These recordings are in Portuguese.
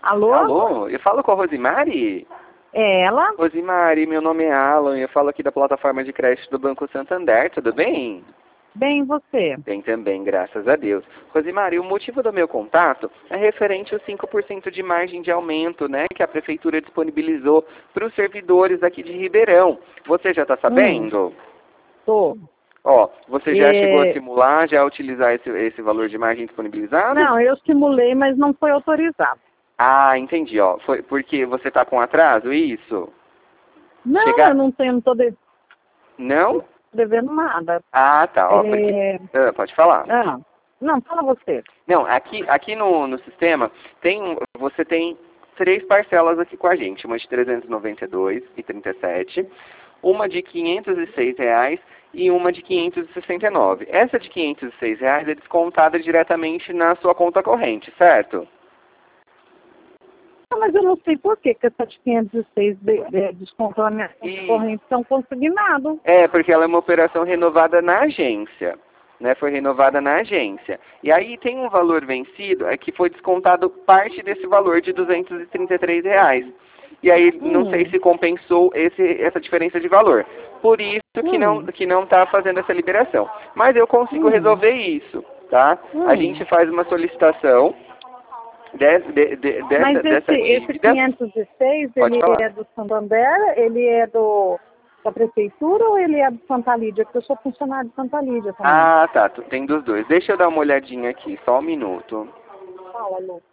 Alô? Alô, eu falo com a Rosimari? É ela? Rosimari, meu nome é Alan, eu falo aqui da plataforma de crédito do Banco Santander, tudo bem? Bem, você? Bem também, graças a Deus. Rosimari, o motivo do meu contato é referente aos 5% de margem de aumento, né, que a Prefeitura disponibilizou para os servidores aqui de Ribeirão. Você já está sabendo? Tô. Ó, você já chegou a simular, já a utilizar esse valor de margem disponibilizado? Não, eu simulei, mas não foi autorizado. Ah, entendi, ó. Foi porque você está com atraso, isso? Não, eu não tenho, não tô Não? devendo nada. Ah, tá, ó, porque... pode falar. Não, fala você. Não, aqui no sistema, você tem 3 parcelas aqui com a gente. Uma de R$ 392,37, uma de R$ 506 e uma de R$ 569. Essa de R$ 506 é descontada diretamente na sua conta corrente, certo? Não, mas eu não sei por que essa de 506 descontou a minha corrente tão consignado. É, porque ela é uma operação renovada na agência. Né, foi renovada na agência. E aí tem um valor vencido, que foi descontado parte desse valor de R$ 233. E aí não sei se compensou essa diferença de valor. Por isso que não está fazendo essa liberação. Mas eu consigo resolver isso, tá? A gente faz uma solicitação Mas dessa esse dívida. 506, ele é do Santander, ele é da Prefeitura ou ele é do Santa Lídia? Porque eu sou funcionário de Santa Lídia também. Ah, tá. Tem dos dois. Deixa eu dar uma olhadinha aqui, só um minuto. Fala, Lu.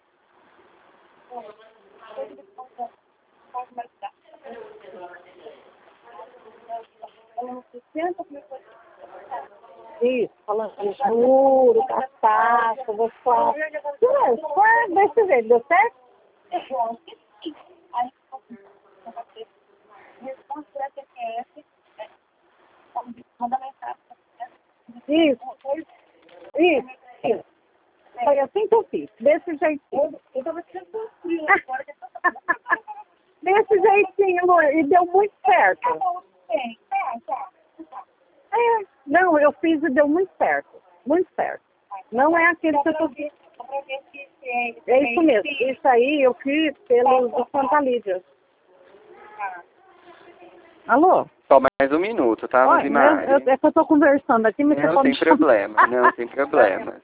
Isso, falando de juro, das taxas, das taxas. Foi desse jeito, deu certo? Isso. Foi assim que eu fiz, desse jeitinho. Desse jeitinho, Lu, e deu muito certo. Não, eu fiz e deu muito certo. Muito certo. Não é aquele que eu tô... É isso mesmo. Isso aí eu fiz pelo do Santa Lídia. Alô? Só mais um minuto, tá, Rosimari? É que eu tô conversando aqui, mas você não, pode sem problema. Não, sem problema.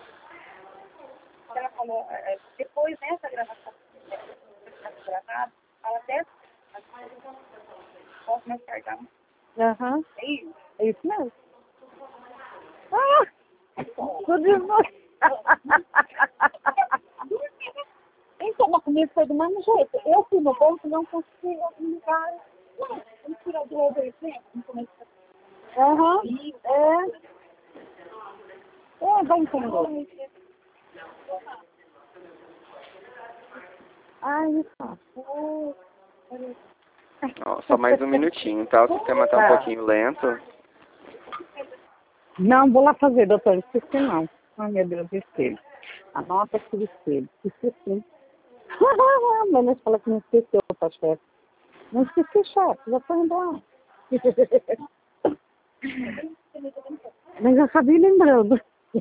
Ela falou, depois dessa gravação, gravada, ela até posso mais tardar. Aham. É isso? É isso mesmo. Tudo de novo. Então, mas comigo foi do mesmo jeito. Eu fui no banco e não consegui ligar. Vamos tirar do overflow, no começo. Aham. Vai entender. Ai, tá. Ó, só mais um minutinho, tá? O sistema tá um pouquinho lento. Não, vou lá fazer, doutor. Esqueci não. Ai, meu Deus, esqueci. Anota aqui o espelho. Esqueci. Mas nós falamos que não esqueceu, tá, chefe? Não esqueci, chefe. Já foi embora. Mas eu acabei lembrando.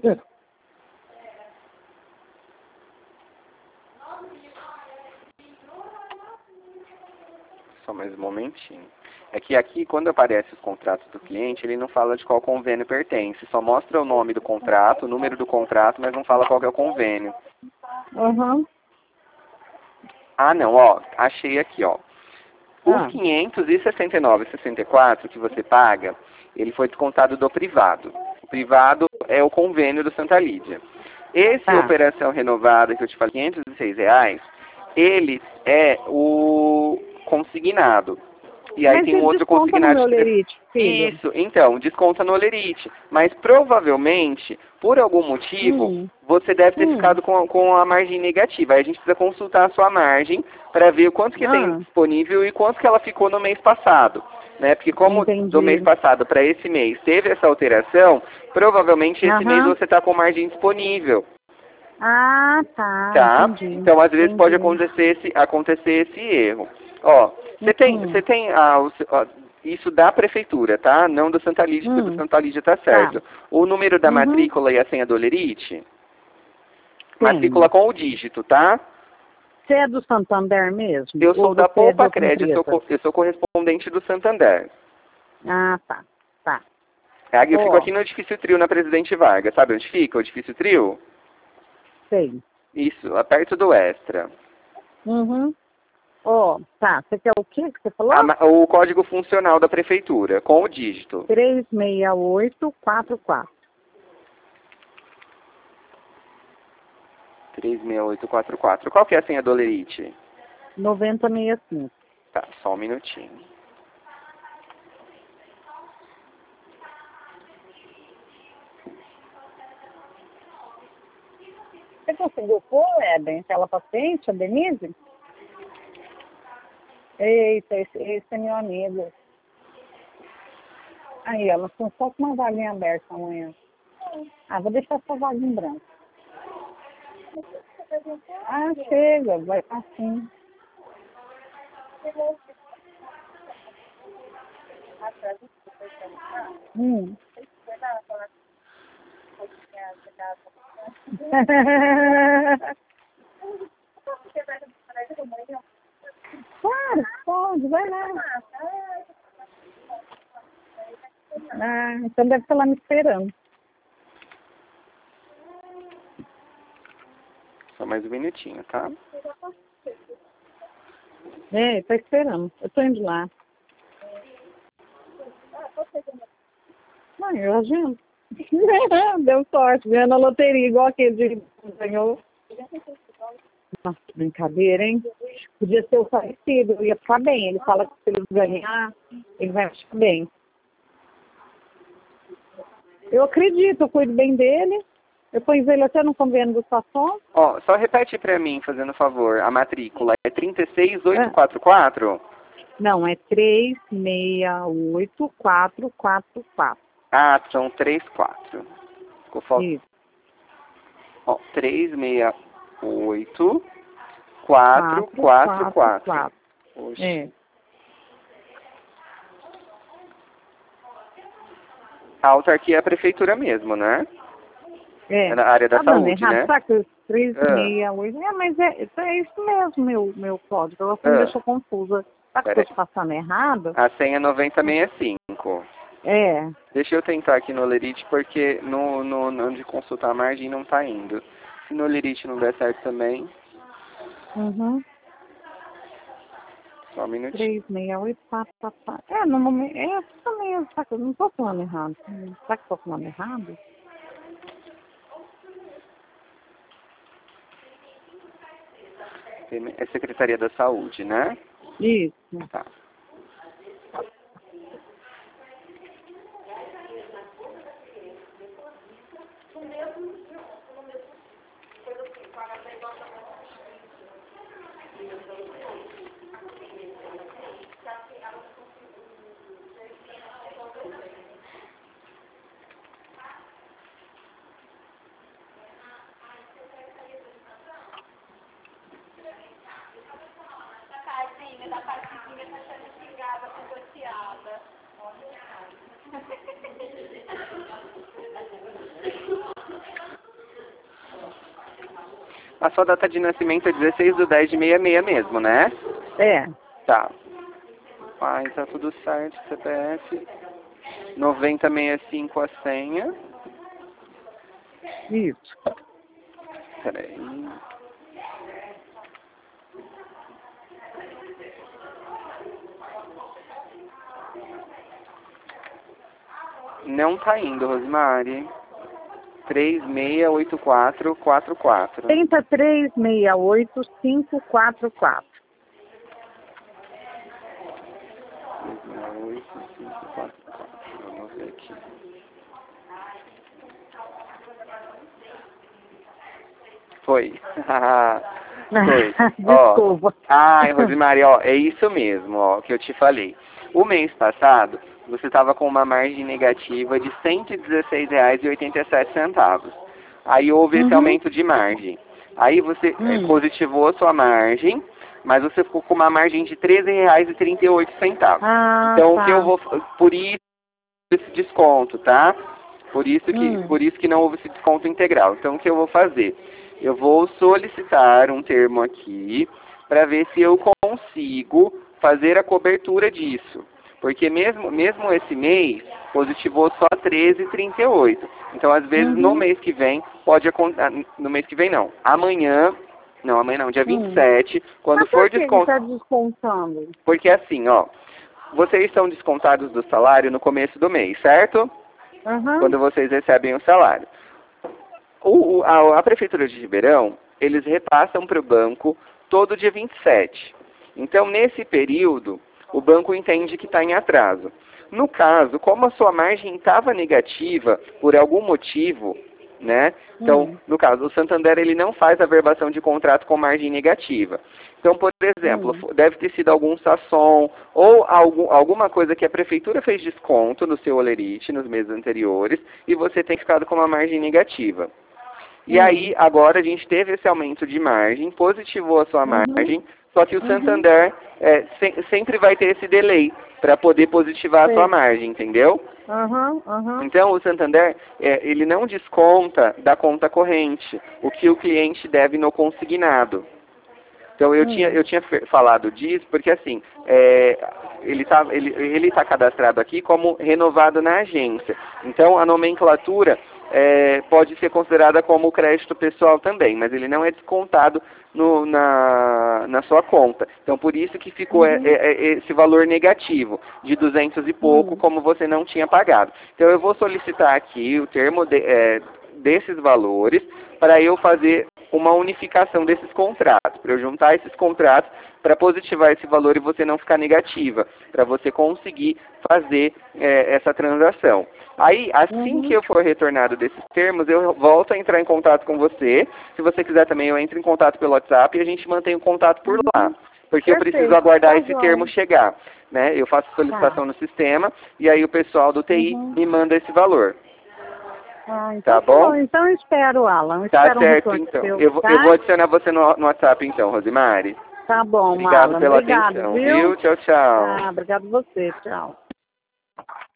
Só mais um momentinho. É que aqui, quando aparece os contratos do cliente, ele não fala de qual convênio pertence. Só mostra o nome do contrato, o número do contrato, mas não fala qual que é o convênio. Uhum. Ah, não, ó. Achei aqui, ó. Os 569,64 que você paga, ele foi descontado do privado. O privado é o convênio do Santa Lídia. Esse operação renovada que eu te falei, R$ 506, ele é o consignado. E aí tem um outro consignado. No Olerite, isso, então, desconta no Olerite. Mas provavelmente, por algum motivo, você deve ter ficado com a margem negativa. Aí a gente precisa consultar a sua margem para ver o quanto que tem disponível e quanto que ela ficou no mês passado. Né? Porque como do mês passado para esse mês teve essa alteração, provavelmente esse mês você está com margem disponível. Ah, tá. Tá? Entendi, então, às vezes pode acontecer esse erro. Ó, você tem isso da prefeitura, tá? Não do Santa Lídia, porque do Santa Lídia tá certo. O número da matrícula e a senha do Olerite? Matrícula com o dígito, tá? Você é do Santander mesmo? Eu sou Ou da você é de Poupa outra Crédito, empresa? eu sou correspondente do Santander. Ah, tá. Tá. Eu fico Ó, aqui no Edifício Trio, na Presidente Vargas. Sabe onde fica o Edifício Trio? sei. Isso, lá perto do Extra. Uhum. Ó, tá. Você quer o quê que você falou? O código funcional da prefeitura, com o dígito. 36844. 36844. Qual que é a senha do Olerite? 9065. Tá, só um minutinho. Você conseguiu pôr, Eben, aquela paciente, a Denise? Eita, esse é meu amigo. Aí, elas estão só com uma vaguinha aberta amanhã. Ah, vou deixar essa vaga em branco. Ah, chega, vai estar assim. Hum. Claro, pode, vai lá. Ah, então deve estar lá me esperando. Só mais um minutinho, tá? É, tá esperando. Eu tô indo lá. Não, eu agendo. Deu sorte, ganhando a loteria, igual aquele de ganhou. Nossa, que brincadeira, hein? Podia ser o falecido, eu ia ficar bem. Ele fala que se ele ganhar, ele vai ficar bem. Eu acredito, eu cuido bem dele. Eu pus ele até no convênio do Sasson. Ó, só repete pra mim, fazendo favor, a matrícula é 36844? Não, é 368444. Ah, são 34. Ficou faltando. Isso. Ó, 3684444. Oxe. É. A autarquia é a prefeitura mesmo, né? É na área da Tá dando saúde, errado, né? sabe que 368. Mas é isso mesmo, meu código. Ela me deixou confusa. Tá que eu tô te passando errado? A senha é 9065. É. Deixa eu tentar aqui no Olerite, porque no onde consultar a margem não tá indo. Se no Olerite não der certo também, Uhum. só um minutinho. 36844. É, no momento. É isso mesmo, sabe que eu não tô falando errado. Será que eu tô falando errado? É Secretaria da Saúde, né? Isso. Tá. A sua data de nascimento é 16/10/66 mesmo, né? É. Tá. Ai, tá tudo certo, CPF. 9065 a senha. Isso. Peraí. Não tá indo, Rosemary. 368444. Tenta 368544. 368544. Vamos ver aqui. Foi. Foi. Desculpa. Ó. Ai, Rosemary, ó, é isso mesmo, ó, que eu te falei. O mês passado, você estava com uma margem negativa de R$ 116,87. Aí houve esse aumento de margem. Aí você positivou a sua margem, mas você ficou com uma margem de R$ 13,38. Ah, Então, tá. o que eu vou... Por isso, esse desconto, tá? Por isso que não houve esse desconto integral. Então, o que eu vou fazer? eu vou solicitar um termo aqui para ver se eu consigo fazer a cobertura disso. Porque mesmo esse mês, positivou só 13,38. Então, às vezes, no mês que vem, pode acontecer... No mês que vem, não. Amanhã não, dia 27, quando Mas for por que ele descontado... está descontando? Porque assim, ó, vocês são descontados do salário no começo do mês, certo? Quando vocês recebem o salário. A Prefeitura de Ribeirão, eles repassam para o banco todo dia 27. Então, nesse período, o banco entende que está em atraso. No caso, como a sua margem estava negativa por algum motivo, né? Então, no caso, o Santander ele não faz a verbação de contrato com margem negativa. Então, por exemplo, deve ter sido algum sasson ou alguma coisa que a prefeitura fez desconto no seu olerite nos meses anteriores e você tem ficado com uma margem negativa. E aí, agora a gente teve esse aumento de margem, positivou a sua margem, só que o Santander sempre vai ter esse delay para poder positivar a sua margem, entendeu? Então, o Santander, ele não desconta da conta corrente o que o cliente deve no consignado. Então, eu tinha falado disso porque, assim, ele tá cadastrado aqui como renovado na agência. Então, a nomenclatura pode ser considerada como crédito pessoal também, mas ele não é descontado na sua conta. Então, por isso que ficou esse valor negativo, de 200 e pouco, como você não tinha pagado. Então, eu vou solicitar aqui o termo desses valores para eu fazer uma unificação desses contratos, para eu juntar esses contratos para positivar esse valor e você não ficar negativa, para você conseguir fazer essa transação. Aí, assim que eu for retornado desses termos, eu volto a entrar em contato com você. Se você quiser também, eu entro em contato pelo WhatsApp e a gente mantém o contato por lá. Porque eu preciso aguardar esse termo chegar. Né? Eu faço solicitação no sistema e aí o pessoal do TI me manda esse valor. Então, tá bom? Então eu espero, Alan. Tá certo, então. Eu vou adicionar você no WhatsApp, então, Rosemary. Tá bom, Obrigado Alan. pela Obrigado, atenção, viu? viu? Tchau, tchau. Obrigado você. Tchau.